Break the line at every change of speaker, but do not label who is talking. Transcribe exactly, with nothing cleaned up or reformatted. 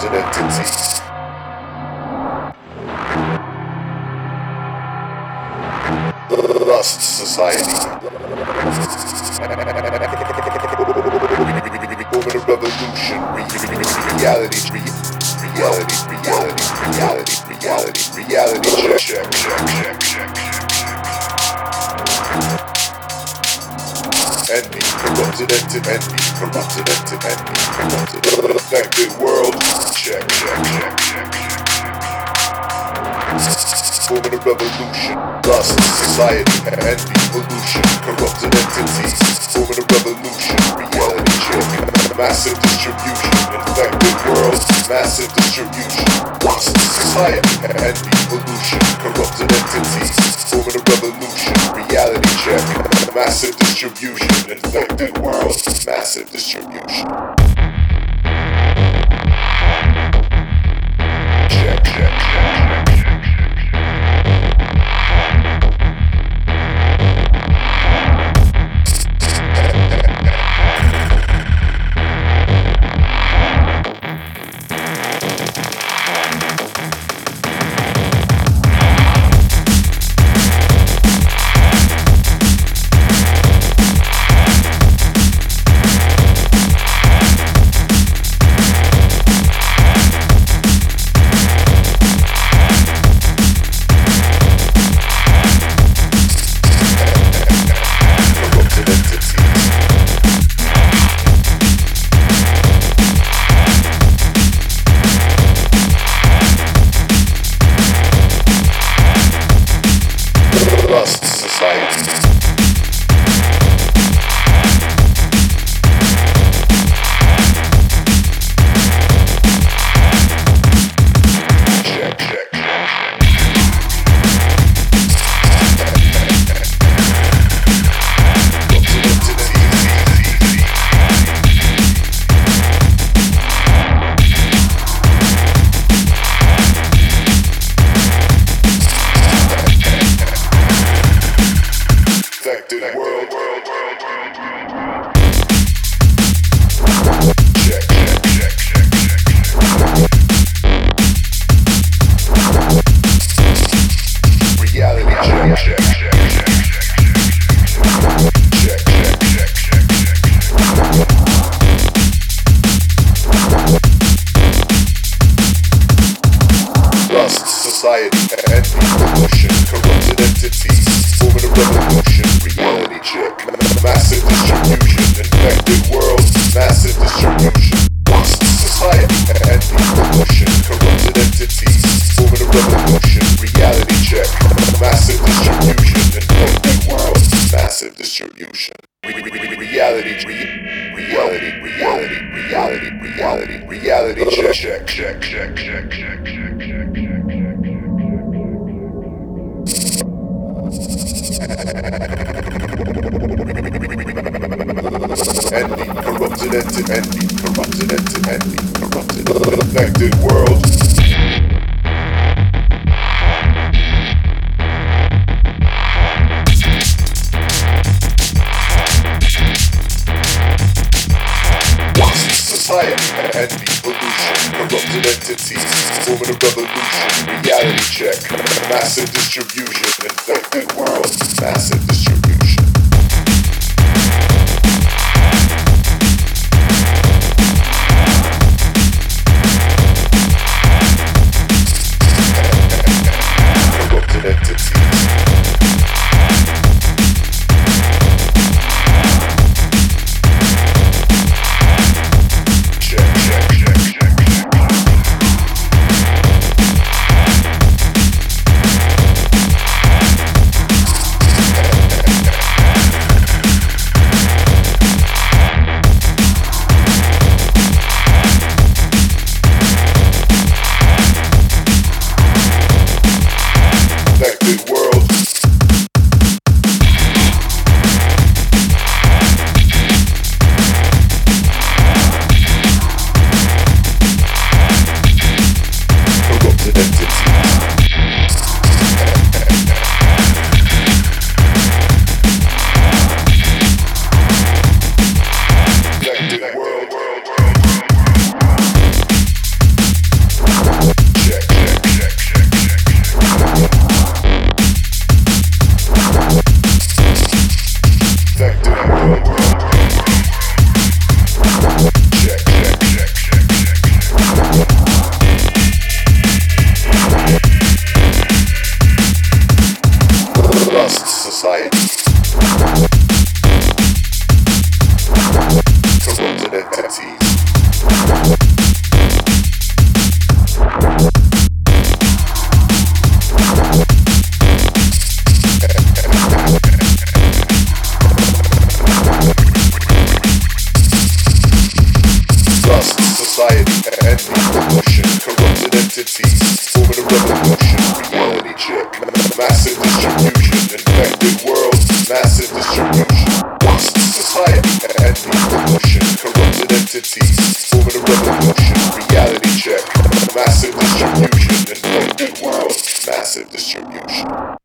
corrupted entities. Lust society. Woman of revolution. Reality. Reality. Reality. Reality. Reality. Reality. Check. Check. Check. Check. Check. Envy. Corrupted entity. Envy. Corrupted entity. Envy. Corrupted. Affected world. Check. Check. Check. Check. Woman of revolution, lust, society, envy, pollution, corrupted entities. Woman of revolution, reality check, massive distribution, infected world, massive distribution. Lust, society, envy, pollution, corrupted entities. Woman of revolution, reality check, massive distribution, infected world, massive distribution. Check, check, check, check. Society, envy, pollution, corrupted entities. Woman of revolution, reality check, massive distribution, infected world, massive distribution. Lust, society, envy, pollution, corrupted entities. Woman of revolution, reality check, massive distribution, infected world, massive distribution. Reality, reality, reality, reality, reality, reality check, check, check, check, check, check, check, check. Envy, corrupted entity, envy, corrupted entity, envy, corrupted, affected world. Lust, society, envy, pollution, corrupted entities. Woman of revolution, reality check, massive distribution, infected world, massive distribution. Corrupted entities. society. Corrupted entities. Trust society and corruption. Corrupted entities forming a revolution. Reality check. Massive distribution. Infected world. Massive distribution. Trust society and corruption. Corrupted entities forming a revolution. Reality check. Massive distribution. Infected world. Massive distribution.